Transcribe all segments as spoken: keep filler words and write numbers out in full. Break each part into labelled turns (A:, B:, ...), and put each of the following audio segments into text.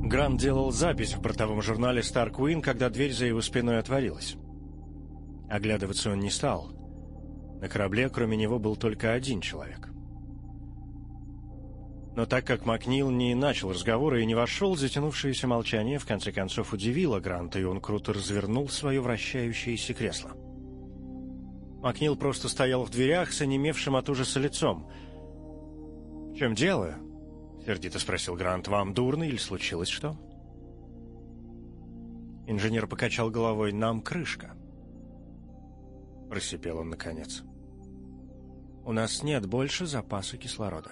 A: Грант делал запись в бортовом журнале Star Queen, когда дверь за его спиной отворилась. Оглядываться он не стал. На корабле, кроме него, был только один человек. Но так как Макнил не начал разговора и не вошел, затянувшееся молчание в конце концов удивило Гранта, и он круто развернул свое вращающееся кресло. Макнил просто стоял в дверях с онемевшим от ужаса лицом. «В чем дело?» — сердито спросил Грант. «Вам дурно или случилось что?» Инженер покачал головой. «Нам крышка», — просипел он наконец. «У нас нет больше запаса кислорода».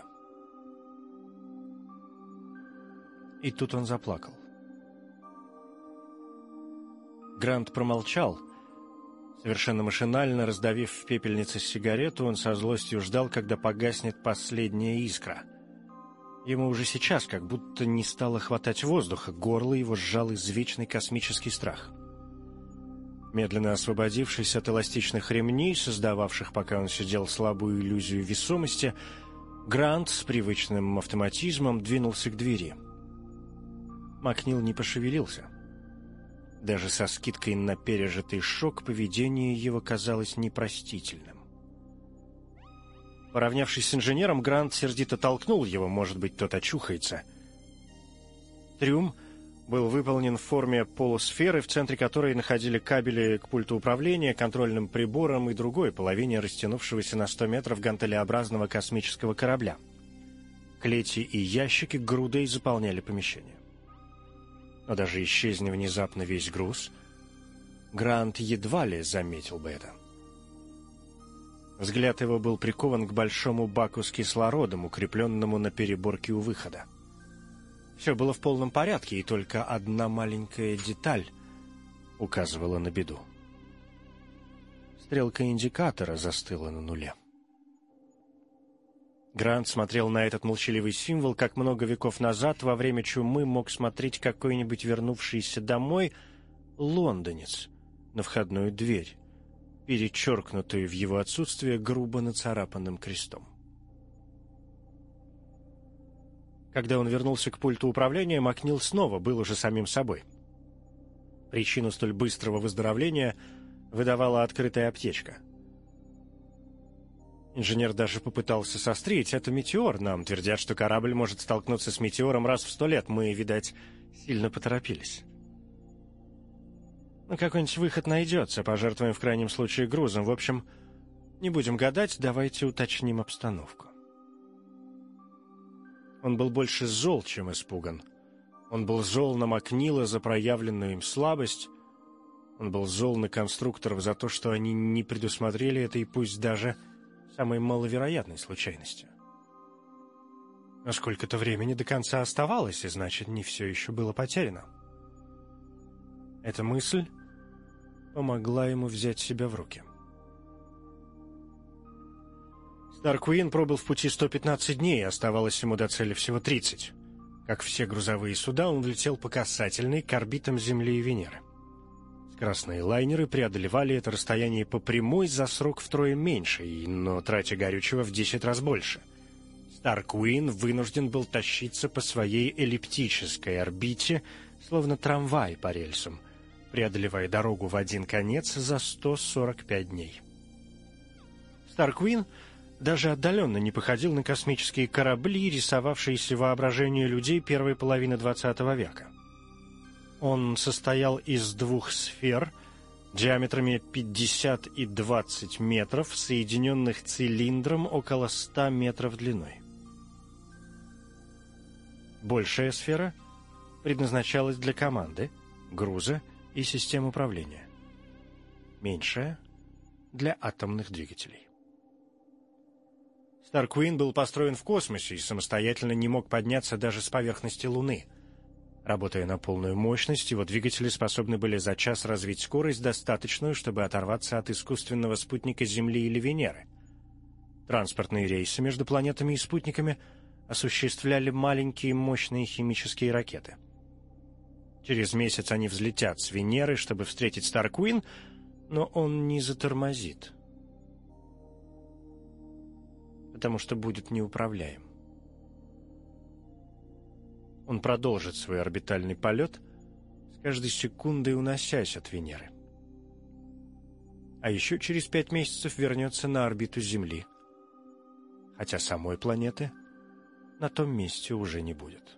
A: И тут он заплакал. Грант промолчал. Совершенно машинально раздавив в пепельнице сигарету, он со злостью ждал, когда погаснет последняя искра. Ему уже сейчас как будто не стало хватать воздуха, горло его сжал извечный космический страх. Медленно освободившись от эластичных ремней, создававших, пока он сидел, слабую иллюзию весомости, Грант с привычным автоматизмом двинулся к двери. Макнил не пошевелился. Даже со скидкой на пережитый шок поведение его казалось непростительным. Поравнявшись с инженером, Грант сердито толкнул его, может быть, тот очухается. Трюм был выполнен в форме полусферы, в центре которой находили кабели к пульту управления, контрольным приборам и другой половине растянувшегося на сто метров гантелеобразного космического корабля. Клети и ящики грудой заполняли помещение. Но даже исчезни внезапно весь груз, Грант едва ли заметил бы это. Взгляд его был прикован к большому баку с кислородом, укрепленному на переборке у выхода. Все было в полном порядке, и только одна маленькая деталь указывала на беду. Стрелка индикатора застыла на нуле. Грант смотрел на этот молчаливый символ, как много веков назад, во время чумы, мог смотреть какой-нибудь вернувшийся домой лондонец на входную дверь, перечеркнутую в его отсутствие грубо нацарапанным крестом. Когда он вернулся к пульту управления, Макнил снова был уже самим собой. Причину столь быстрого выздоровления выдавала открытая аптечка. Инженер даже попытался сострить. «Это метеор. Нам твердят, что корабль может столкнуться с метеором раз в сто лет. Мы, видать, сильно поторопились. Ну, какой-нибудь выход найдется. Пожертвуем в крайнем случае грузом. В общем, не будем гадать, давайте уточним обстановку». Он был больше зол, чем испуган. Он был зол на Макнила за проявленную им слабость. Он был зол на конструкторов за то, что они не предусмотрели это, и пусть даже самой маловероятной случайности. Но сколько-то времени до конца оставалось, и значит, не все еще было потеряно. Эта мысль помогла ему взять себя в руки. Star Queen пробыл в пути сто пятнадцать дней, и оставалось ему до цели всего тридцать. Как все грузовые суда, он летел по касательной к орбитам Земли и Венеры. Скоростные лайнеры преодолевали это расстояние по прямой за срок втрое меньше, но тратя горючего в десять раз больше. Star Queen вынужден был тащиться по своей эллиптической орбите, словно трамвай по рельсам, преодолевая дорогу в один конец за сто сорок пять дней. Star Queen даже отдаленно не походил на космические корабли, рисовавшиеся воображению людей первой половины двадцатого века. Он состоял из двух сфер диаметрами пятьдесят и двадцать метров, соединенных цилиндром около ста метров длиной. Большая сфера предназначалась для команды, груза и систем управления. Меньшая — для атомных двигателей. Star Queen был построен в космосе и самостоятельно не мог подняться даже с поверхности Луны. Работая на полную мощность, его двигатели способны были за час развить скорость, достаточную, чтобы оторваться от искусственного спутника Земли или Венеры. Транспортные рейсы между планетами и спутниками осуществляли маленькие мощные химические ракеты. Через месяц они взлетят с Венеры, чтобы встретить Star Queen, но он не затормозит, потому что будет неуправляем. Он продолжит свой орбитальный полет, с каждой секундой уносясь от Венеры. А еще через пять месяцев вернется на орбиту Земли, хотя самой планеты на том месте уже не будет.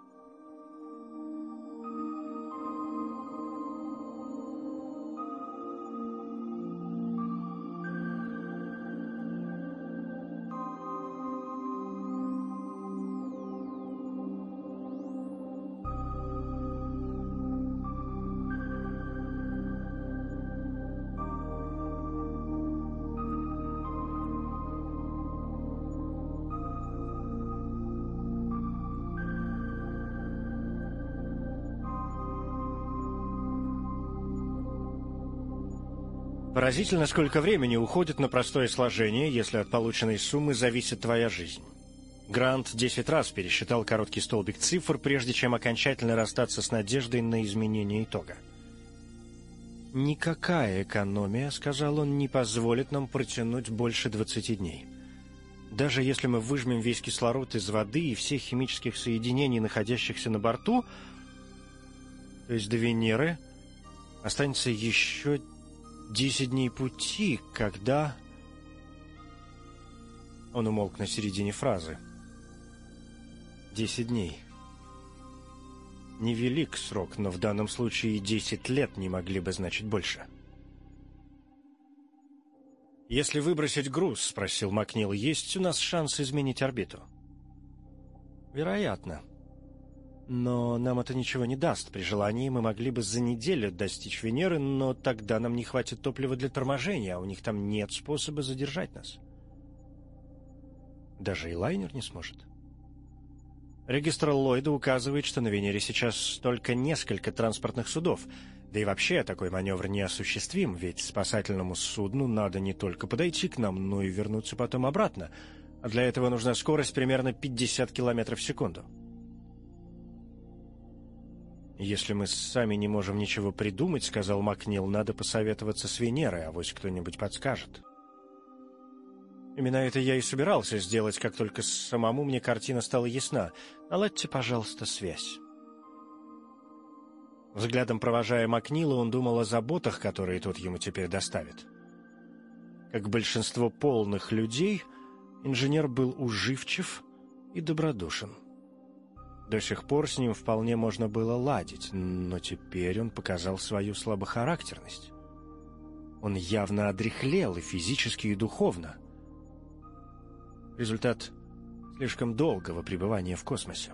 A: Поразительно, сколько времени уходит на простое сложение, если от полученной суммы зависит твоя жизнь. Грант десять раз пересчитал короткий столбик цифр, прежде чем окончательно расстаться с надеждой на изменение итога. «Никакая экономия, — сказал он, — не позволит нам протянуть больше двадцати дней. Даже если мы выжмем весь кислород из воды и всех химических соединений, находящихся на борту, то есть до Венеры, останется еще десять дней пути, когда...» Он умолк на середине фразы. Десять дней. Невелик срок, но в данном случае и десять лет не могли бы значить больше. «Если выбросить груз, — спросил Макнил, — есть у нас шанс изменить орбиту?» «Вероятно. Но нам это ничего не даст. При желании мы могли бы за неделю достичь Венеры, но тогда нам не хватит топлива для торможения, а у них там нет способа задержать нас». «Даже и лайнер не сможет?» «Регистр Ллойда указывает, что на Венере сейчас только несколько транспортных судов. Да и вообще такой маневр неосуществим, ведь спасательному судну надо не только подойти к нам, но и вернуться потом обратно. А для этого нужна скорость примерно пятьдесят километров в секунду. «Если мы сами не можем ничего придумать, — сказал Макнил, — надо посоветоваться с Венерой, авось кто-нибудь подскажет». Именно это я и собирался сделать, как только самому мне картина стала ясна. Наладьте, пожалуйста, связь. Взглядом провожая Макнила, он думал о заботах, которые тот ему теперь доставит. Как большинство полных людей, инженер был уживчив и добродушен. До сих пор с ним вполне можно было ладить, но теперь он показал свою слабохарактерность. Он явно одряхлел и физически, и духовно. Результат слишком долгого пребывания в космосе.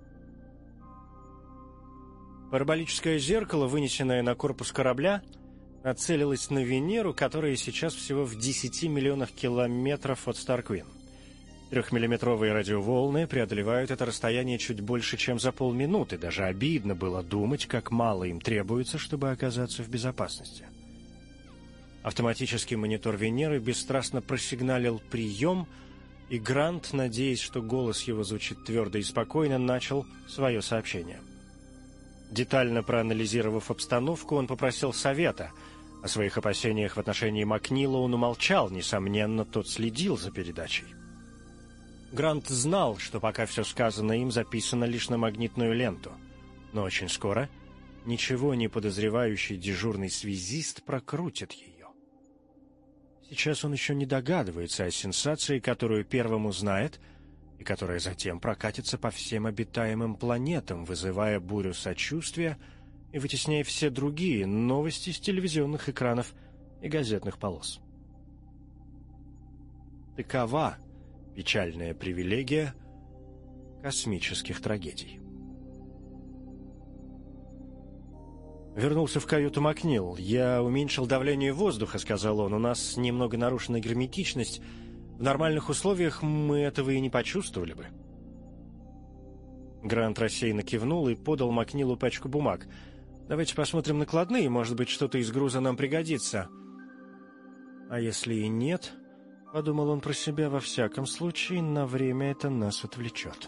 A: Параболическое зеркало, вынесенное на корпус корабля, нацелилось на Венеру, которая сейчас всего в десяти миллионах километров от Старквин. Трехмиллиметровые радиоволны преодолевают это расстояние чуть больше, чем за полминуты. Даже обидно было думать, как мало им требуется, чтобы оказаться в безопасности. Автоматический монитор Венеры бесстрастно просигналил «прием», и Грант, надеясь, что голос его звучит твердо и спокойно, начал свое сообщение. Детально проанализировав обстановку, он попросил совета. О своих опасениях в отношении Макнила он умолчал, несомненно, тот следил за передачей. Грант знал, что пока все сказанное им записано лишь на магнитную ленту, но очень скоро ничего не подозревающий дежурный связист прокрутит ее. Сейчас он еще не догадывается о сенсации, которую первым узнает, и которая затем прокатится по всем обитаемым планетам, вызывая бурю сочувствия и вытесняя все другие новости с телевизионных экранов и газетных полос. Такова печальная привилегия космических трагедий. Вернулся в каюту Макнил. «Я уменьшил давление воздуха, — сказал он. — У нас немного нарушена герметичность. В нормальных условиях мы этого и не почувствовали бы». Грант рассеянно кивнул и подал Макнилу пачку бумаг. «Давайте посмотрим накладные, может быть, что-то из груза нам пригодится». «А если и нет, — подумал он про себя, — во всяком случае, на время это нас отвлечет».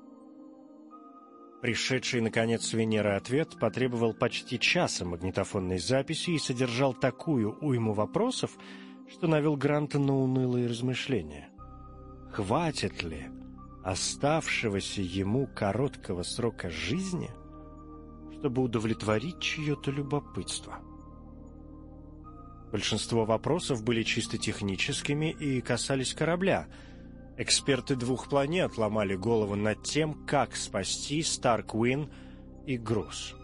A: Пришедший, наконец, с Венеры ответ потребовал почти часа магнитофонной записи и содержал такую уйму вопросов, что навел Гранта на унылые размышления. Хватит ли оставшегося ему короткого срока жизни, чтобы удовлетворить чье-то любопытство. Большинство вопросов были чисто техническими и касались корабля. Эксперты двух планет ломали голову над тем, как спасти Старквин и груз.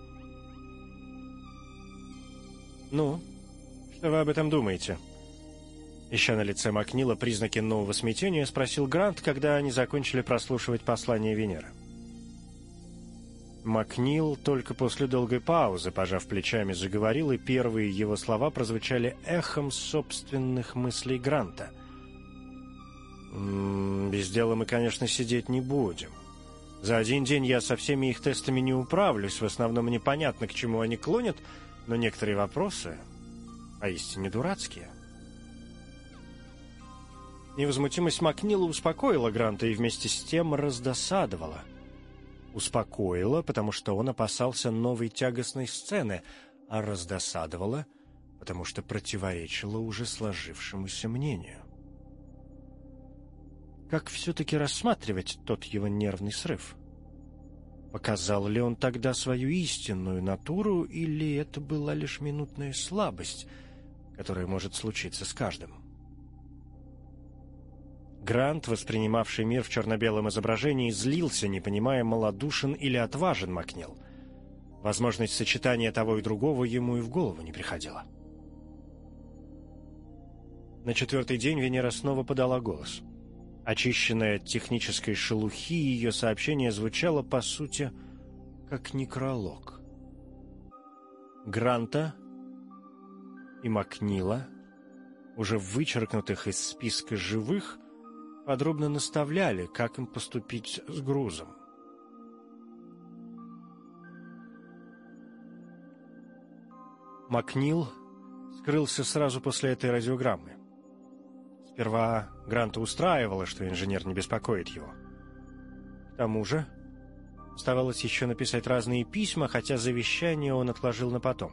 A: «Ну, что вы об этом думаете?» Ища на лице Макнила признаки нового смятения, спросил Грант, когда они закончили прослушивать послание Венеры. Макнил только после долгой паузы, пожав плечами, заговорил, и первые его слова прозвучали эхом собственных мыслей Гранта. «М-м, без дела мы, конечно, сидеть не будем. За один день я со всеми их тестами не управлюсь, в основном непонятно, к чему они клонят, но некоторые вопросы поистине дурацкие». Невозмутимость Макнила успокоила Гранта и вместе с тем раздосадовала. Успокоила, потому что он опасался новой тягостной сцены, а раздосадовала, потому что противоречила уже сложившемуся мнению. Как все-таки рассматривать тот его нервный срыв? Показал ли он тогда свою истинную натуру, или это была лишь минутная слабость, которая может случиться с каждым? Грант, воспринимавший мир в черно-белом изображении, злился, не понимая, малодушен или отважен Макнил. Возможность сочетания того и другого ему и в голову не приходила. На четвертый день Венера снова подала голос. Очищенное от технической шелухи, ее сообщение звучало, по сути, как некролог. Гранта и Макнила, уже вычеркнутых из списка живых, подробно наставляли, как им поступить с грузом. Макнил скрылся сразу после этой радиограммы. Сперва Гранта устраивало, что инженер не беспокоит его. К тому же оставалось еще написать разные письма, хотя завещание он отложил на потом.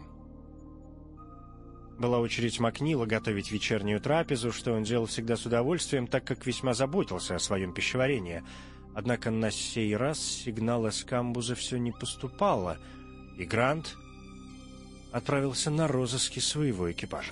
A: Была очередь Макнила готовить вечернюю трапезу, что он делал всегда с удовольствием, так как весьма заботился о своем пищеварении. Однако на сей раз сигнала с камбуза все не поступало, и Грант отправился на розыски своего экипажа.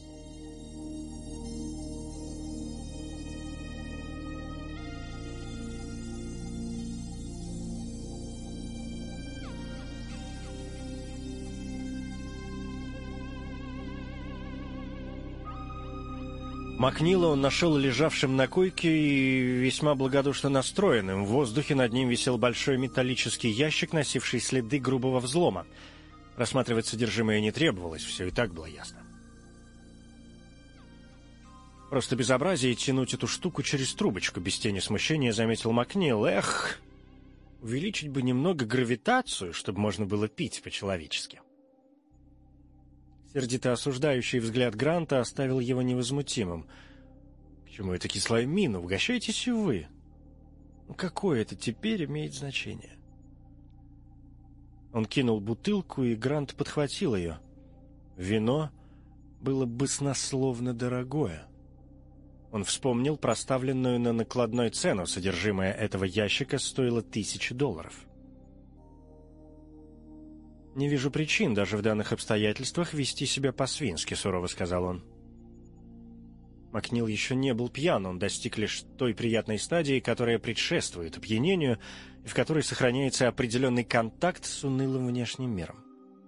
A: Макнила он нашел лежавшим на койке и весьма благодушно настроенным. В воздухе над ним висел большой металлический ящик, носивший следы грубого взлома. Рассматривать содержимое не требовалось, все и так было ясно. Просто безобразие тянуть эту штуку через трубочку, без тени смущения заметил Макнил. Эх, увеличить бы немного гравитацию, чтобы можно было пить по-человечески. Сердито осуждающий взгляд Гранта оставил его невозмутимым. «К чему эта кислая мина? Угощайтесь и вы. Ну, какое это теперь имеет значение?» Он кинул бутылку, и Грант подхватил ее. Вино было баснословно дорогое. Он вспомнил проставленную на накладной цену. Содержимое этого ящика стоило тысячи долларов. «Не вижу причин даже в данных обстоятельствах вести себя по-свински», — сурово сказал он. Макнил еще не был пьян, он достиг лишь той приятной стадии, которая предшествует опьянению, и в которой сохраняется определенный контакт с унылым внешним миром.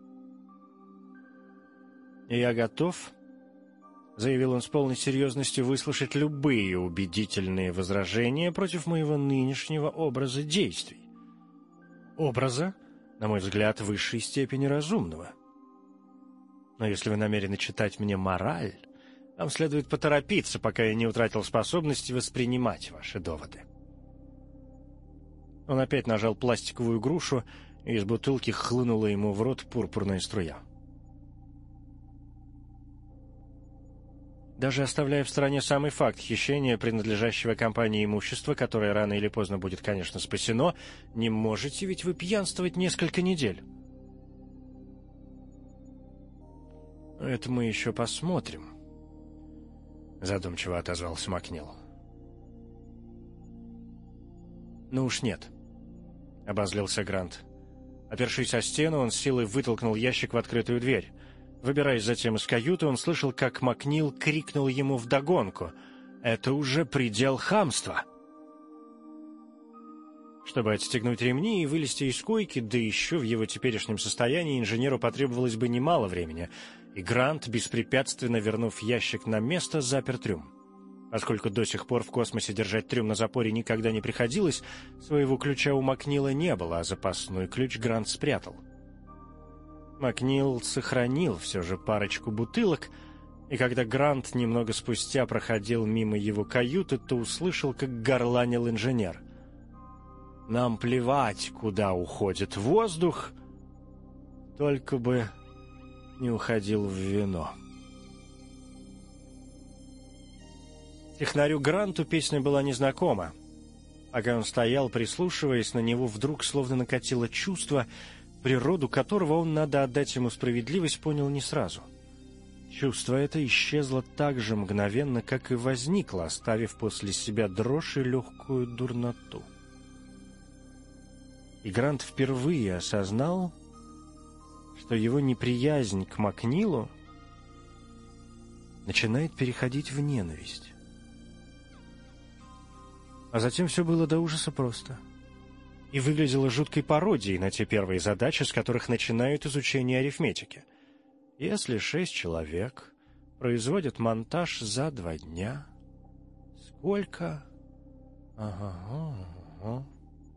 A: «Я готов», — заявил он с полной серьезностью, — «выслушать любые убедительные возражения против моего нынешнего образа действий. Образа, на мой взгляд, в высшей степени разумного. Но если вы намерены читать мне мораль, вам следует поторопиться, пока я не утратил способности воспринимать ваши доводы». Он опять нажал пластиковую грушу, и из бутылки хлынула ему в рот пурпурная струя. Даже оставляя в стороне самый факт хищения принадлежащего компании имущества, которое рано или поздно будет, конечно, спасено, не можете ведь вы пьянствовать несколько недель. «Это мы еще посмотрим», — задумчиво отозвался Макнил. «Ну уж нет», — обозлился Грант. Опершись о стену, он с силой вытолкнул ящик в открытую дверь. Выбираясь затем из каюты, он слышал, как Макнил крикнул ему вдогонку: «Это уже предел хамства!» Чтобы отстегнуть ремни и вылезти из койки, да еще в его теперешнем состоянии, инженеру потребовалось бы немало времени, и Грант, беспрепятственно вернув ящик на место, запер трюм. Поскольку до сих пор в космосе держать трюм на запоре никогда не приходилось, своего ключа у Макнила не было, а запасной ключ Грант спрятал. Макнил сохранил все же парочку бутылок, и когда Грант немного спустя проходил мимо его каюты, то услышал, как горланил инженер: «Нам плевать, куда уходит воздух, только бы не уходил в вино». Технарю Гранту песня была незнакома. Пока он стоял, прислушиваясь, на него вдруг словно накатило чувство, природу которого он, надо отдать ему справедливость, понял не сразу. Чувство это исчезло так же мгновенно, как и возникло, оставив после себя дрожь и легкую дурноту. И Грант впервые осознал, что его неприязнь к Макнилу начинает переходить в ненависть. А затем все было до ужаса просто. И выглядело жуткой пародией на те первые задачи, с которых начинают изучение арифметики. Если шесть человек производят монтаж за два дня, сколько... Ага, ага,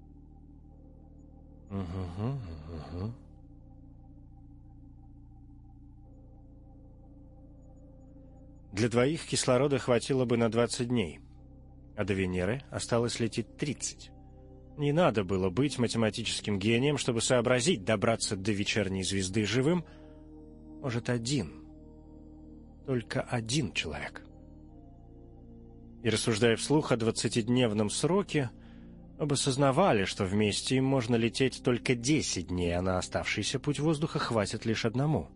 A: ага, ага. Для двоих кислорода хватило бы на двадцать дней, а до Венеры осталось лететь тридцать. Не надо было быть математическим гением, чтобы сообразить: добраться до вечерней звезды живым может один, только один человек. И, рассуждая вслух о двадцатидневном сроке, оба сознавали, что вместе им можно лететь только десять дней, а на оставшийся путь воздуха хватит лишь одному.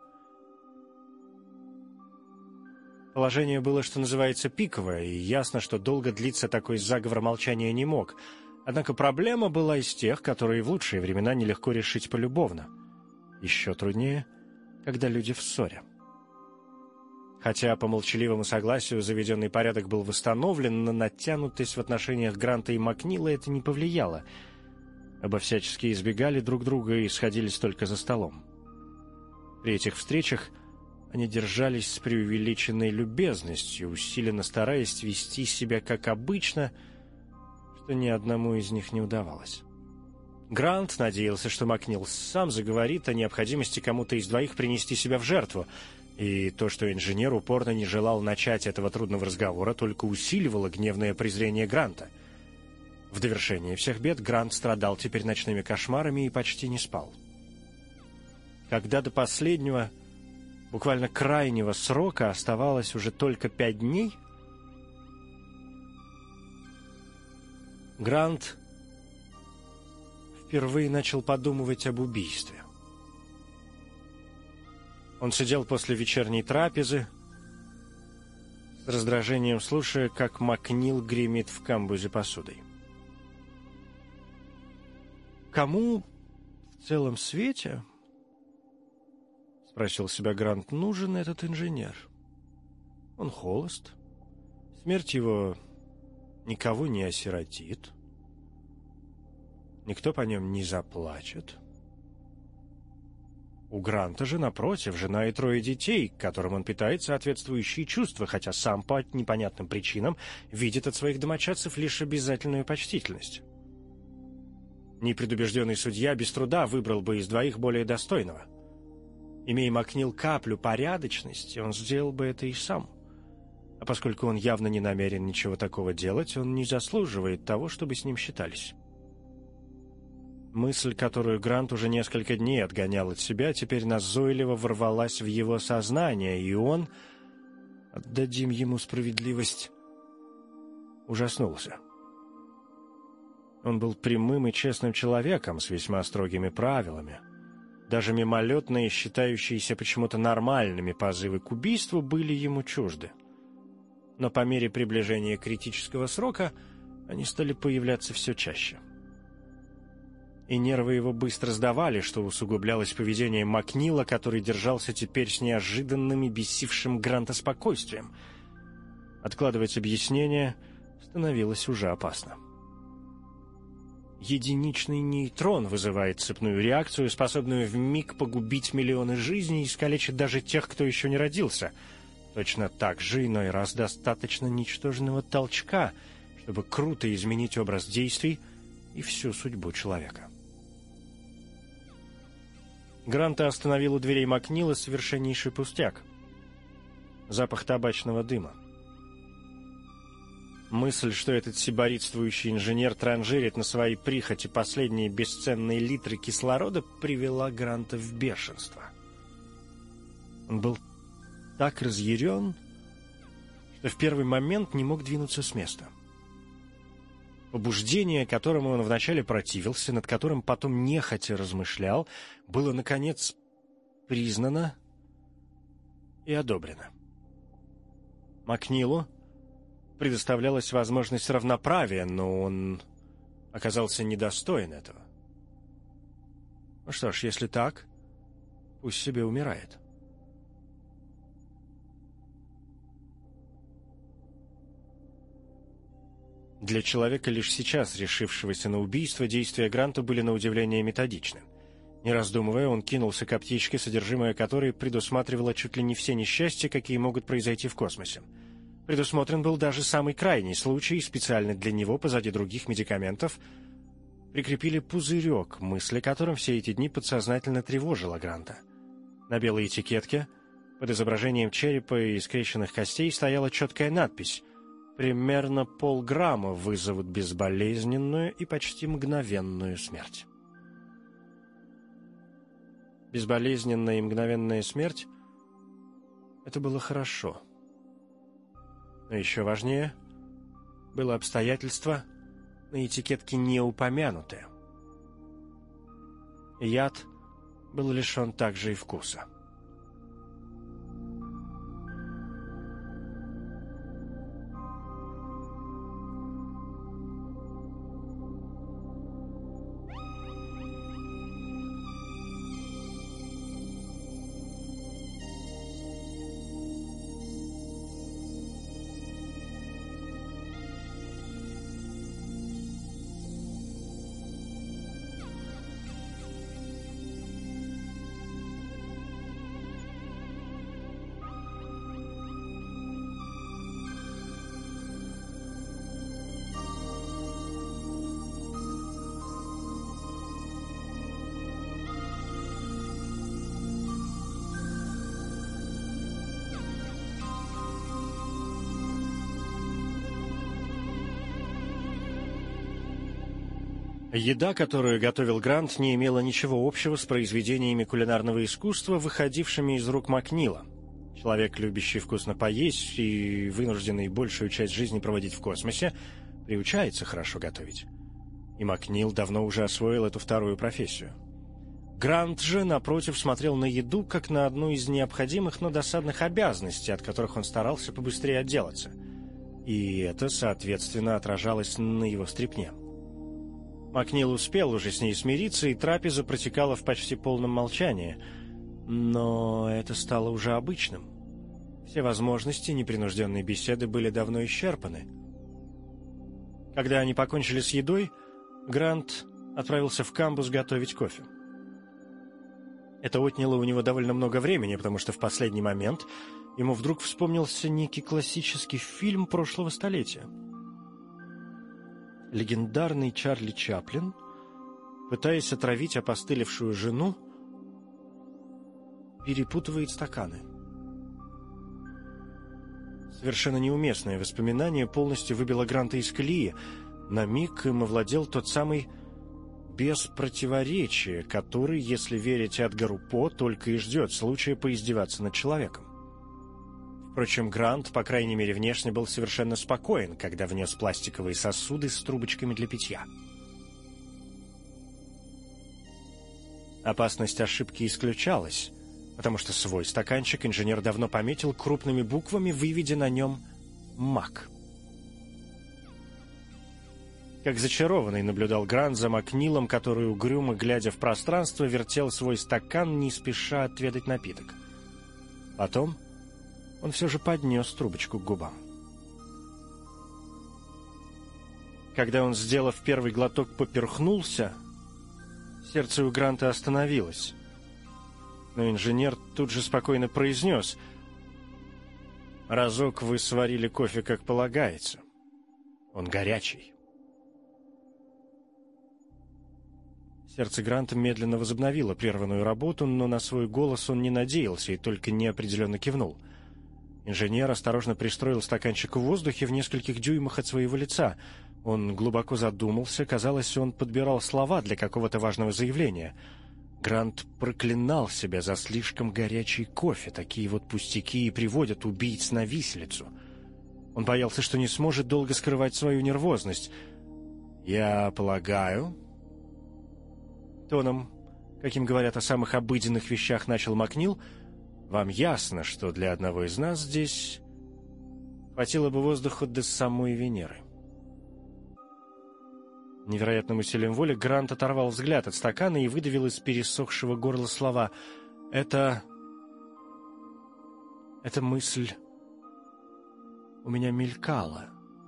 A: Положение было, что называется, пиковое, и ясно, что долго длиться такой заговор молчания не мог. Однако проблема была из тех, которые в лучшие времена нелегко решить полюбовно. Еще труднее, когда люди в ссоре. Хотя по молчаливому согласию заведенный порядок был восстановлен, на натянутость в отношениях Гранта и Макнила это не повлияло. Оба всячески избегали друг друга и сходились только за столом. При этих встречах они держались с преувеличенной любезностью, усиленно стараясь вести себя как обычно, что ни одному из них не удавалось. Грант надеялся, что Макнил сам заговорит о необходимости кому-то из двоих принести себя в жертву, и то, что инженер упорно не желал начать этого трудного разговора, только усиливало гневное презрение Гранта. В довершение всех бед Грант страдал теперь ночными кошмарами и почти не спал. Когда до последнего, буквально крайнего срока оставалось уже только пять дней, Грант впервые начал подумывать об убийстве. Он сидел после вечерней трапезы, с раздражением слушая, как Макнил гремит в камбузе посудой. Кому в целом свете, — спросил себя Грант, — нужен этот инженер? Он холост, смерть его никого не осиротит, никто по нем не заплачет. У Гранта же, напротив, жена и трое детей, к которым он питает соответствующие чувства, хотя сам по непонятным причинам видит от своих домочадцев лишь обязательную почтительность. Непредубежденный судья без труда выбрал бы из двоих более достойного. Имея Макнил каплю порядочности, он сделал бы это и сам. А поскольку он явно не намерен ничего такого делать, он не заслуживает того, чтобы с ним считались. Мысль, которую Грант уже несколько дней отгонял от себя, теперь назойливо ворвалась в его сознание, и он, отдадим ему справедливость, ужаснулся. Он был прямым и честным человеком с весьма строгими правилами. Даже мимолетные, считающиеся почему-то нормальными позывы к убийству были ему чужды. Но по мере приближения критического срока они стали появляться все чаще. и нервы его быстро сдавали, что усугублялось поведением Макнила, который держался теперь с неожиданным и бесившим Гранта спокойствием. Откладывать объяснение становилось уже опасно. Единичный нейтрон вызывает цепную реакцию, способную вмиг погубить миллионы жизней и искалечить даже тех, кто еще не родился. Точно так же иной раз достаточно ничтожного толчка, чтобы круто изменить образ действий и всю судьбу человека. Гранта остановил у дверей Макнила совершеннейший пустяк. Запах табачного дыма. Мысль, что этот сиборитствующий инженер транжирит на своей прихоти последние бесценные литры кислорода, привела Гранта в бешенство. Он был так разъярен, что в первый момент не мог двинуться с места. Побуждение, которому он вначале противился, над которым потом нехотя размышлял, было, наконец, признано и одобрено. Макнилу предоставлялась возможность равноправия, но он оказался недостоин этого. Ну что ж, если так, пусть себе умирает. Для человека, лишь сейчас решившегося на убийство, действия Гранта были на удивление методичны. Не раздумывая, он кинулся к аптечке, содержимое которой предусматривало чуть ли не все несчастья, какие могут произойти в космосе. Предусмотрен был даже самый крайний случай, и специально для него, позади других медикаментов, прикрепили пузырек, мысль о котором все эти дни подсознательно тревожила Гранта. На белой этикетке, под изображением черепа и скрещенных костей, стояла четкая надпись: «Примерно полграмма вызовут безболезненную и почти мгновенную смерть». Безболезненная и мгновенная смерть — это было хорошо. Но еще важнее было обстоятельство, на этикетке не упомянутое. Яд был лишен также и вкуса. Еда, которую готовил Грант, не имела ничего общего с произведениями кулинарного искусства, выходившими из рук Макнила. Человек, любящий вкусно поесть и вынужденный большую часть жизни проводить в космосе, приучается хорошо готовить. И Макнил давно уже освоил эту вторую профессию. Грант же, напротив, смотрел на еду как на одну из необходимых, но досадных обязанностей, от которых он старался побыстрее отделаться. И это, соответственно, отражалось на его стряпне. Макнил успел уже с ней смириться, и трапеза протекала в почти полном молчании. Но это стало уже обычным. Все возможности непринужденной беседы были давно исчерпаны. Когда они покончили с едой, Грант отправился в камбус готовить кофе. Это отняло у него довольно много времени, потому что в последний момент ему вдруг вспомнился некий классический фильм прошлого столетия. Легендарный Чарли Чаплин, пытаясь отравить опостылевшую жену, перепутывает стаканы. Совершенно неуместное воспоминание полностью выбило Гранта из колеи. На миг им овладел тот самый без противоречия, который, если верить Эдгару По, только и ждет случая поиздеваться над человеком. Впрочем, Грант, по крайней мере внешне, был совершенно спокоен, когда внес пластиковые сосуды с трубочками для питья. Опасность ошибки исключалась, потому что свой стаканчик инженер давно пометил крупными буквами, выведя на нем «Мак». Как зачарованный наблюдал Грант за Макнилом, который, угрюмо глядя в пространство, вертел свой стакан, не спеша отведать напиток. Потом он все же поднес трубочку к губам. Когда он, сделав первый глоток, поперхнулся, сердце у Гранта остановилось. Но инженер тут же спокойно произнес: «Разок вы сварили кофе, как полагается. Он горячий». Сердце Гранта медленно возобновило прерванную работу, но на свой голос он не надеялся и только неопределенно кивнул. Инженер осторожно пристроил стаканчик в воздухе в нескольких дюймах от своего лица. Он глубоко задумался, казалось, он подбирал слова для какого-то важного заявления. Грант проклинал себя за слишком горячий кофе. Такие вот пустяки и приводят убийц на виселицу. Он боялся, что не сможет долго скрывать свою нервозность. «Я полагаю...» Тоном, каким говорят о самых обыденных вещах, начал Макнил: «Вам ясно, что для одного из нас здесь хватило бы воздуха до самой Венеры». Невероятным усилием воли Грант оторвал взгляд от стакана и выдавил из пересохшего горла слова: «Это... эта мысль у меня мелькала».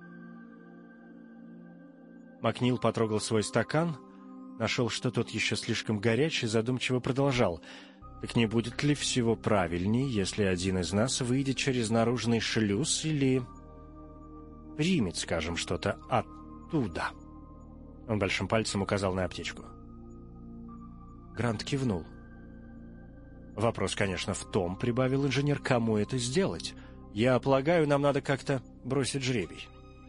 A: Макнил потрогал свой стакан, нашел, что тот еще слишком горячий, задумчиво продолжал: «Так не будет ли всего правильней, если один из нас выйдет через наружный шлюз или примет, скажем, что-то оттуда?» Он большим пальцем указал на аптечку. Грант кивнул. «Вопрос, конечно, в том, — прибавил инженер, — кому это сделать. Я полагаю, нам надо как-то бросить жребий».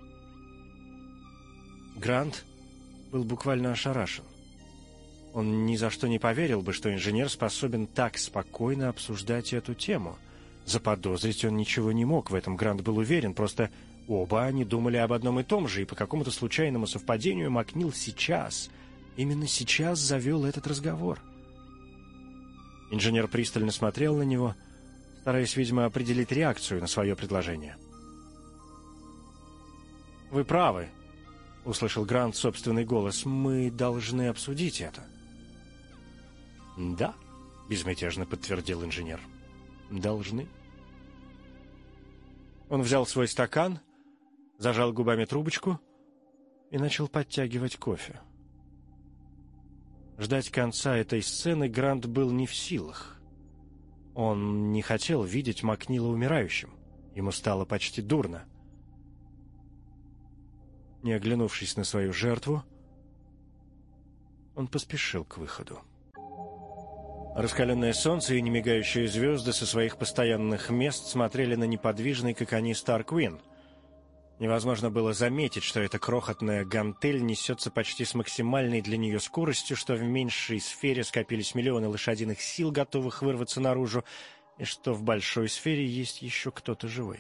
A: Грант был буквально ошарашен. Он ни за что не поверил бы, что инженер способен так спокойно обсуждать эту тему. Заподозрить он ничего не мог, в этом Грант был уверен, просто оба они думали об одном и том же, и по какому-то случайному совпадению Макнил сейчас, именно сейчас завел этот разговор. Инженер пристально смотрел на него, стараясь, видимо, определить реакцию на свое предложение. «Вы правы», — услышал Грант собственный голос, — «мы должны обсудить это». «Да», — безмятежно подтвердил инженер, — «должны». Он взял свой стакан, зажал губами трубочку и начал подтягивать кофе. Ждать конца этой сцены Грант был не в силах. Он не хотел видеть Макнила умирающим. Ему стало почти дурно. Не оглянувшись на свою жертву, он поспешил к выходу. Раскаленное солнце и немигающие звезды со своих постоянных мест смотрели на неподвижный, как они, Старквин. Невозможно было заметить, что эта крохотная гантель несется почти с максимальной для нее скоростью, что в меньшей сфере скопились миллионы лошадиных сил, готовых вырваться наружу, и что в большой сфере есть еще кто-то живой.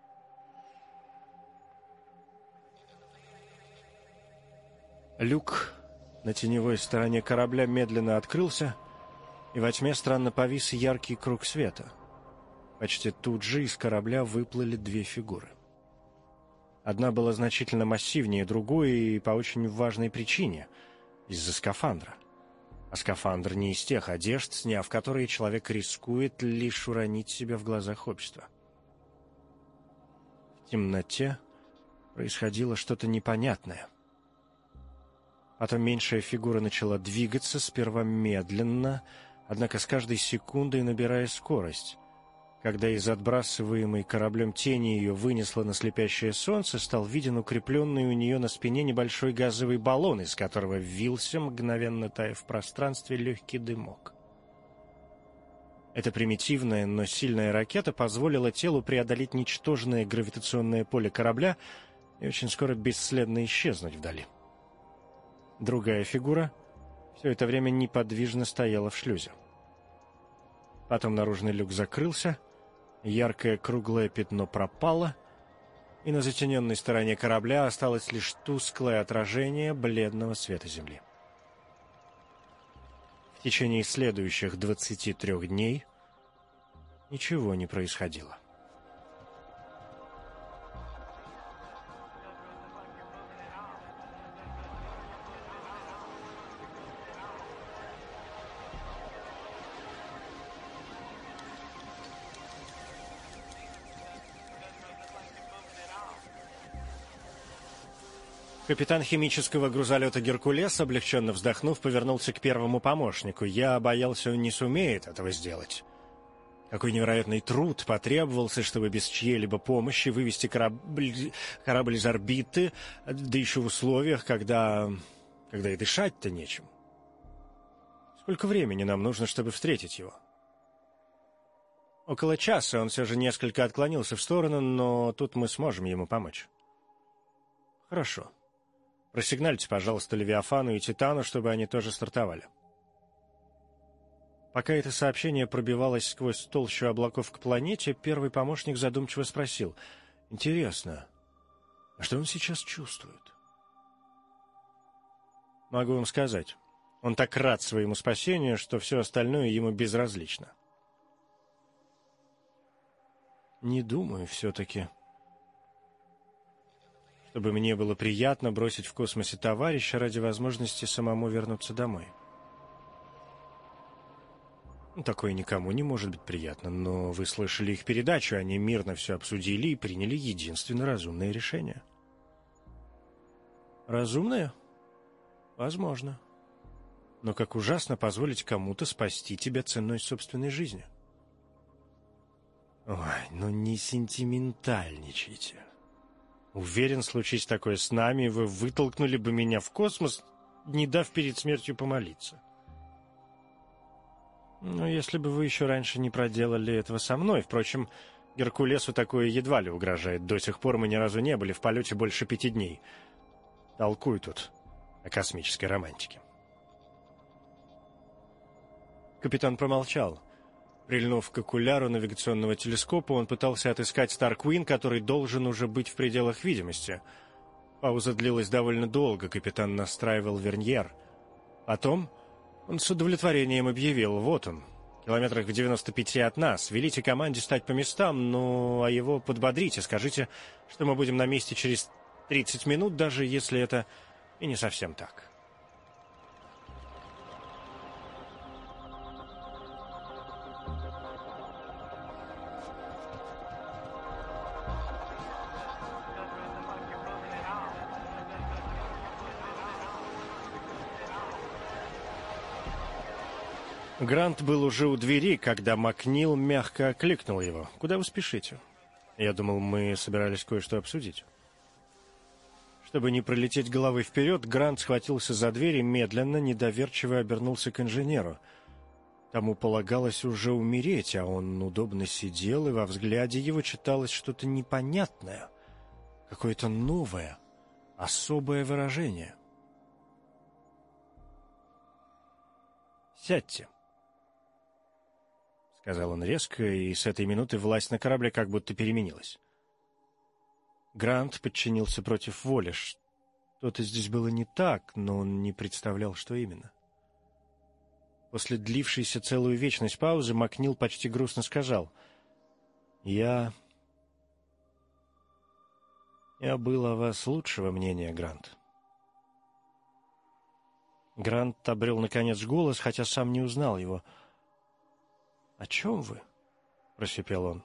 A: Люк на теневой стороне корабля медленно открылся, и во тьме странно повис яркий круг света. Почти тут же из корабля выплыли две фигуры. Одна была значительно массивнее другой и по очень важной причине — из-за скафандра. А скафандр не из тех одежд, сняв которые, человек рискует лишь уронить себя в глазах общества. В темноте происходило что-то непонятное. Потом меньшая фигура начала двигаться, сперва медленно, однако с каждой секундой набирая скорость. Когда из отбрасываемой кораблем тени ее вынесло на слепящее солнце, стал виден укрепленный у нее на спине небольшой газовый баллон, из которого ввился, мгновенно тая в пространстве, легкий дымок. Эта примитивная, но сильная ракета позволила телу преодолеть ничтожное гравитационное поле корабля и очень скоро бесследно исчезнуть вдали. Другая фигура все это время неподвижно стояла в шлюзе. Потом наружный люк закрылся, яркое круглое пятно пропало, и на затененной стороне корабля осталось лишь тусклое отражение бледного света Земли. В течение следующих двадцати трех дней ничего не происходило. Капитан химического грузолета «Геркулес», облегченно вздохнув, повернулся к первому помощнику. Я боялся, он не сумеет этого сделать. Какой невероятный труд потребовался, чтобы без чьей-либо помощи вывести корабль, корабль из орбиты, да еще в условиях, когда, когда и дышать-то нечем. Сколько времени нам нужно, чтобы встретить его? Около часа. Он все же несколько отклонился в сторону, но тут мы сможем ему помочь. Хорошо. Просигнальте, пожалуйста, Левиафану и Титану, чтобы они тоже стартовали. Пока это сообщение пробивалось сквозь толщу облаков к планете, первый помощник задумчиво спросил: «Интересно, а что он сейчас чувствует?» Могу вам сказать, он так рад своему спасению, что все остальное ему безразлично. Не думаю все-таки, чтобы мне было приятно бросить в космосе товарища ради возможности самому вернуться домой. Такое никому не может быть приятно, но вы слышали их передачу, они мирно все обсудили и приняли единственно разумное решение. Разумное? Возможно. Но как ужасно позволить кому-то спасти тебя ценой собственной жизни. Ой, ну не сентиментальничайте. Уверен, случись такое с нами, вы вытолкнули бы меня в космос, не дав перед смертью помолиться. Ну, если бы вы еще раньше не проделали этого со мной. Впрочем, Геркулесу такое едва ли угрожает. До сих пор мы ни разу не были в полете больше пяти дней. Толкую тут о космической романтике. Капитан промолчал. Прильнув к окуляру навигационного телескопа, он пытался отыскать Старквин, который должен уже быть в пределах видимости. Пауза длилась довольно долго, капитан настраивал верньер. Потом он с удовлетворением объявил: вот он, километрах в девяноста пяти от нас. Велите команде стать по местам, ну, а его подбодрите, скажите, что мы будем на месте через тридцать минут, даже если это и не совсем так. Грант был уже у двери, когда Макнил мягко окликнул его. «Куда вы спешите?» Я думал, мы собирались кое-что обсудить. Чтобы не пролететь головой вперед, Грант схватился за дверь и медленно, недоверчиво обернулся к инженеру. Тому полагалось уже умереть, а он удобно сидел, и во взгляде его читалось что-то непонятное, какое-то новое, особое выражение. «Сядьте», — сказал он резко, и с этой минуты власть на корабле как будто переменилась. Грант подчинился против воли. Что-то здесь было не так, но он не представлял, что именно. После длившейся целую вечность паузы Макнил почти грустно сказал: «Я... я был о вас лучшего мнения, Грант». Грант обрел, наконец, голос, хотя сам не узнал его. «О чем вы?» — просипел он.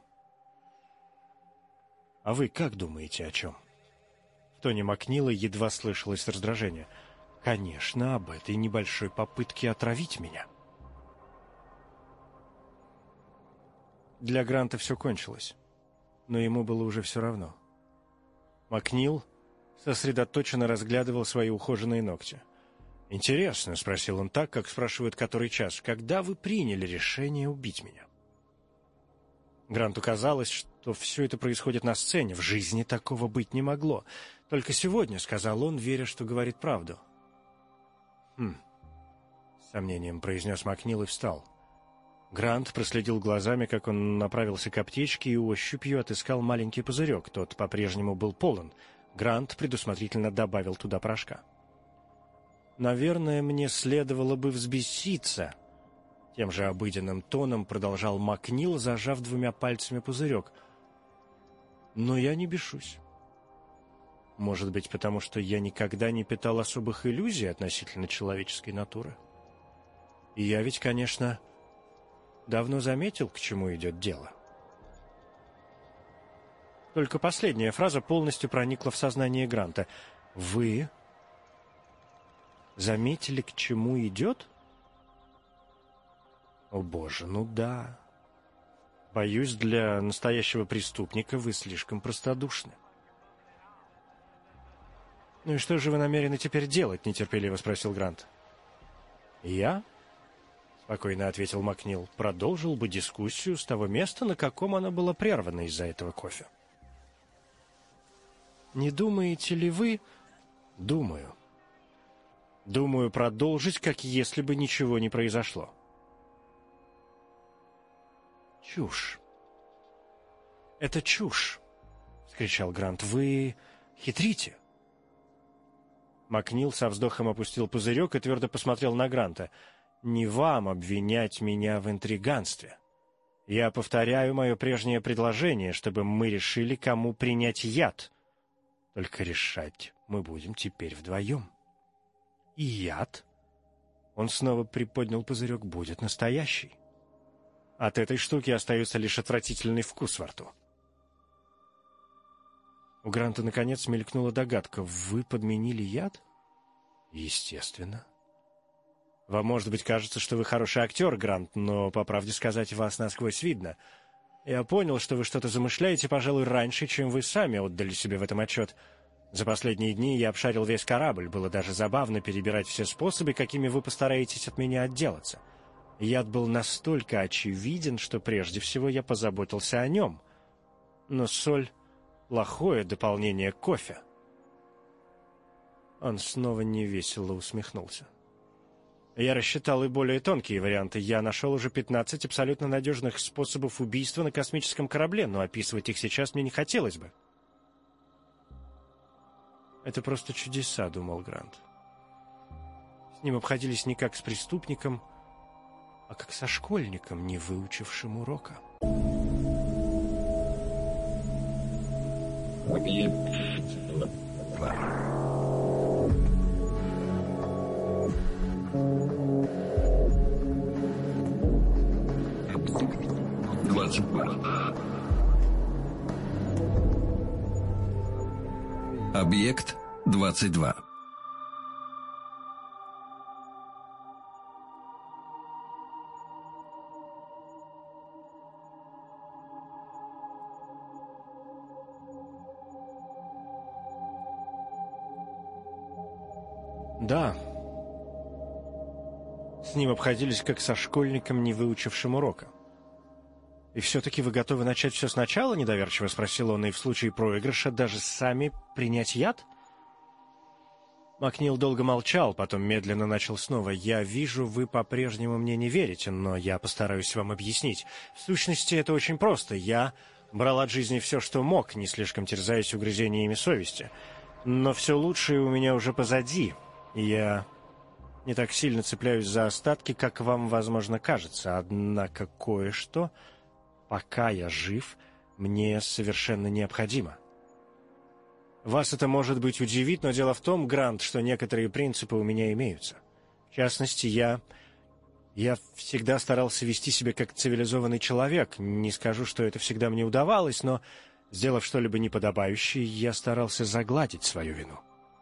A: «А вы как думаете, о чем?» В тоне Макнила едва слышалось раздражение. «Конечно, об этой небольшой попытке отравить меня». Для Гранта все кончилось, но ему было уже все равно. Макнил сосредоточенно разглядывал свои ухоженные ногти. «Интересно», — спросил он так, как спрашивают который час, — «когда вы приняли решение убить меня?» Гранту казалось, что все это происходит на сцене. В жизни такого быть не могло. «Только сегодня», — сказал он, веря, что говорит правду. «Хм», — с сомнением произнес Макнил и встал. Грант проследил глазами, как он направился к аптечке, и ощупью отыскал маленький пузырек. Тот по-прежнему был полон. Грант предусмотрительно добавил туда порошка. «Наверное, мне следовало бы взбеситься», — тем же обыденным тоном продолжал Макнил, зажав двумя пальцами пузырек. «Но я не бешусь. Может быть, потому что я никогда не питал особых иллюзий относительно человеческой натуры. И я ведь, конечно, давно заметил, к чему идет дело». Только последняя фраза полностью проникла в сознание Гранта. «Вы Заметили, к чему идет? О боже, ну да. Боюсь, для настоящего преступника вы слишком простодушны. «Ну и что же вы намерены теперь делать?» — нетерпеливо спросил Грант. «Я?» — спокойно ответил Макнил. «Продолжил бы дискуссию с того места, на каком она была прервана из-за этого кофе». «Не думаете ли вы...» «Думаю. Думаю продолжить, как если бы ничего не произошло». «Чушь. Это чушь!» — вскричал Грант. «Вы хитрите!» Макнил со вздохом опустил пузырек и твердо посмотрел на Гранта. «Не вам обвинять меня в интриганстве. Я повторяю мое прежнее предложение, чтобы мы решили, кому принять яд. Только решать мы будем теперь вдвоем. И яд, он снова приподнял пузырек, будет настоящий. От этой штуки остается лишь отвратительный вкус во рту». У Гранта наконец мелькнула догадка. «Вы подменили яд?» «Естественно. Вам, может быть, кажется, что вы хороший актер, Грант, но, по правде сказать, вас насквозь видно. Я понял, что вы что-то замышляете, пожалуй, раньше, чем вы сами отдали себе в этом отчет. За последние дни я обшарил весь корабль. Было даже забавно перебирать все способы, какими вы постараетесь от меня отделаться. Яд был настолько очевиден, что прежде всего я позаботился о нем. Но соль — плохое дополнение к кофе». Он снова невесело усмехнулся. «Я рассчитал и более тонкие варианты. Я нашел уже пятнадцать абсолютно надежных способов убийства на космическом корабле, но описывать их сейчас мне не хотелось бы». «Это просто чудеса», — думал Грант. С ним обходились не как с преступником, а как со школьником, не выучившим урока.
B: Объект двадцать два.
A: Да. С ним обходились как со школьником, не выучившим урока. «И все-таки вы готовы начать все сначала?» — недоверчиво спросил он, — «и в случае проигрыша даже сами принять яд?» Макнил долго молчал, потом медленно начал снова. «Я вижу, вы по-прежнему мне не верите, но я постараюсь вам объяснить. В сущности, это очень просто. Я брал от жизни все, что мог, не слишком терзаясь угрызениями совести. Но все лучшее у меня уже позади, и я не так сильно цепляюсь за остатки, как вам, возможно, кажется. Однако кое-что, пока я жив, мне совершенно необходимо. Вас это, может быть, удивит, но дело в том, Грант, что некоторые принципы у меня имеются. В частности, я... Я всегда старался вести себя как цивилизованный человек. Не скажу, что это всегда мне удавалось, но, сделав что-либо неподобающее, я старался загладить свою вину.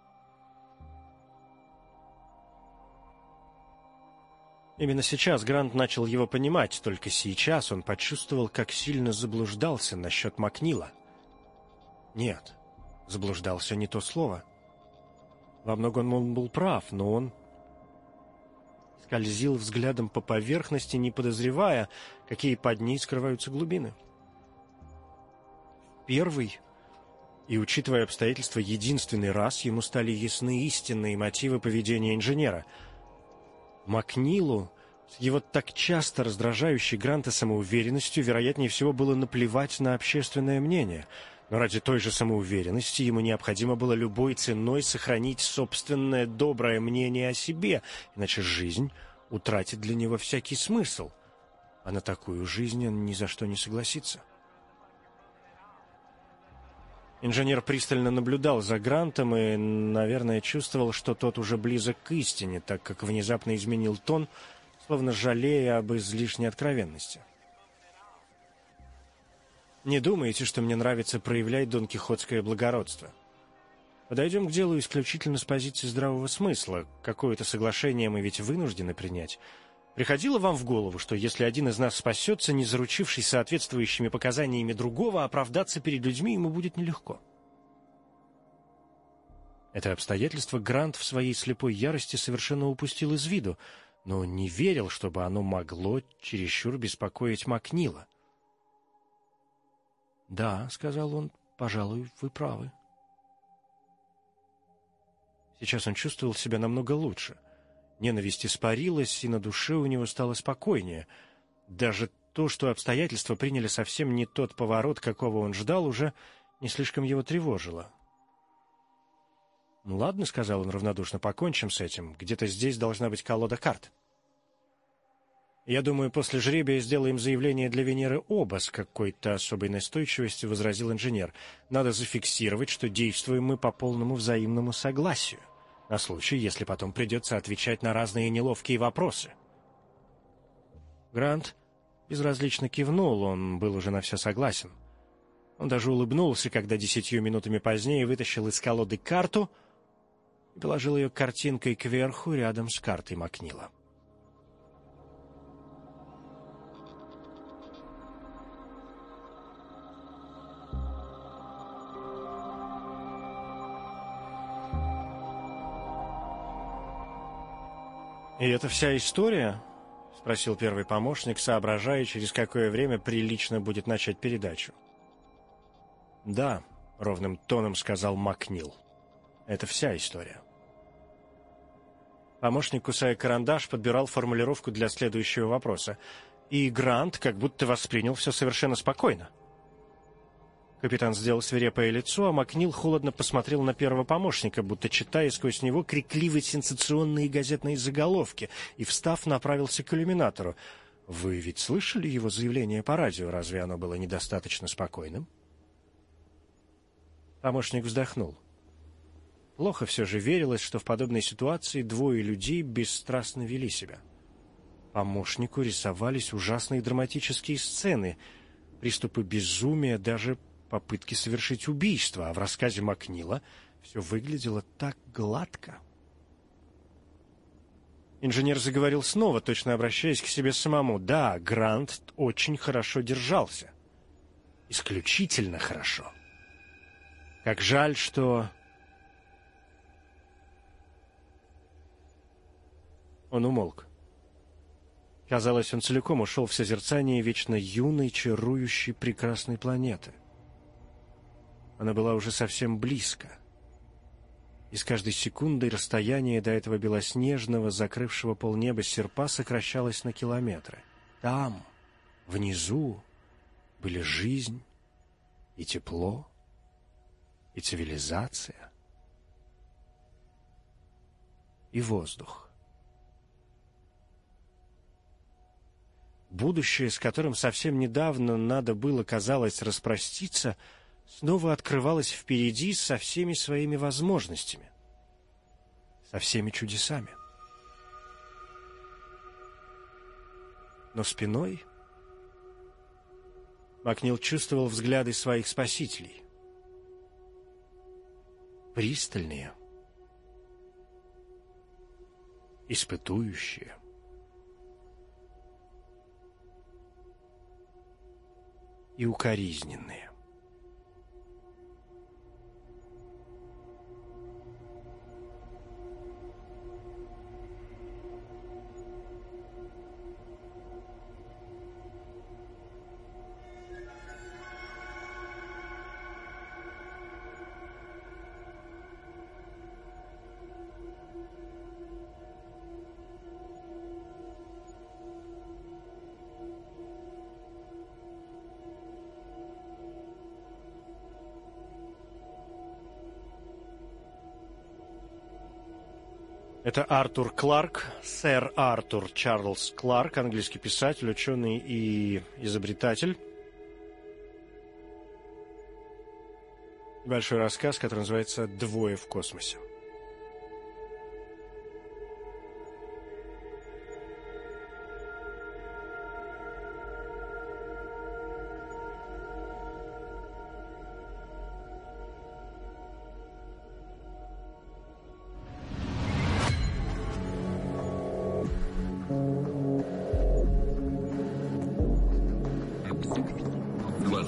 A: Именно сейчас Грант начал его понимать, только сейчас он почувствовал, как сильно заблуждался насчет Макнила. Нет, заблуждался не то слово. Во многом он был прав, но он скользил взглядом по поверхности, не подозревая, какие под ней скрываются глубины. Первый, и, учитывая обстоятельства, единственный раз ему стали ясны истинные мотивы поведения инженера. Макнилу, с его так часто раздражающей Гранта самоуверенностью, вероятнее всего, было наплевать на общественное мнение. Но ради той же самоуверенности ему необходимо было любой ценой сохранить собственное доброе мнение о себе, иначе жизнь утратит для него всякий смысл, а на такую жизнь он ни за что не согласится. Инженер пристально наблюдал за Грантом и, наверное, чувствовал, что тот уже близок к истине, так как внезапно изменил тон, словно жалея об излишней откровенности. «Не думаете, что мне нравится проявлять донкихотское благородство? Подойдем к делу исключительно с позиции здравого смысла. Какое-то соглашение мы ведь вынуждены принять. Приходило вам в голову, что если один из нас спасется, не заручившись соответствующими показаниями другого, оправдаться перед людьми ему будет нелегко? Это обстоятельство Грант в своей слепой ярости совершенно упустил из виду, но не верил, чтобы оно могло чересчур беспокоить Макнила. «Да», — сказал он, — «пожалуй, вы правы». Сейчас он чувствовал себя намного лучше. Ненависть испарилась, и на душе у него стало спокойнее. Даже то, что обстоятельства приняли совсем не тот поворот, какого он ждал, уже не слишком его тревожило. «Ну ладно», — сказал он равнодушно, — «покончим с этим. Где-то здесь должна быть колода карт. Я думаю, после жребия сделаем заявление для Венеры оба», — с какой-то особой настойчивостью возразил инженер. «Надо зафиксировать, что действуем мы по полному взаимному согласию, на случай, если потом придется отвечать на разные неловкие вопросы». Грант безразлично кивнул, он был уже на все согласен. Он даже улыбнулся, когда десятью минутами позднее вытащил из колоды карту и положил ее картинкой кверху рядом с картой Макнила. «И это вся история?» — спросил первый помощник, соображая, через какое время прилично будет начать передачу. «Да», — ровным тоном сказал Макнил. «Это вся история». Помощник, кусая карандаш, подбирал формулировку для следующего вопроса. И Грант как будто воспринял все совершенно спокойно. Капитан сделал свирепое лицо, а Макнил холодно посмотрел на первого помощника, будто читая сквозь него крикливые сенсационные газетные заголовки, и, встав, направился к иллюминатору. «Вы ведь слышали его заявление по радио? Разве оно было недостаточно спокойным?» Помощник вздохнул. Плохо все же верилось, что в подобной ситуации двое людей бесстрастно вели себя. Помощнику рисовались ужасные драматические сцены, приступы безумия, даже попытки совершить убийство, а в рассказе Макнила все выглядело так гладко. Инженер заговорил снова, точно обращаясь к себе самому. Да, Грант очень хорошо держался. Исключительно хорошо. Как жаль, что... Он умолк. Казалось, он целиком ушел в созерцание вечно юной, чарующей, прекрасной планеты. Она была уже совсем близко. И с каждой секундой расстояние до этого белоснежного, закрывшего полнеба серпа сокращалось на километры. Там, внизу, были жизнь и тепло, и цивилизация, и воздух. Будущее, с которым совсем недавно надо было, казалось, распроститься, снова открывалось впереди со всеми своими возможностями, со всеми чудесами. Но спиной Макнил чувствовал взгляды своих спасителей. Пристальные, испытующие. И укоризненные. Это Артур Кларк, сэр Артур Чарльз Кларк, английский писатель, ученый и изобретатель. Большой рассказ, который называется «Двое в космосе».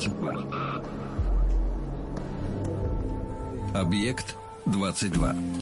B: двадцать два. Объект двадцать два.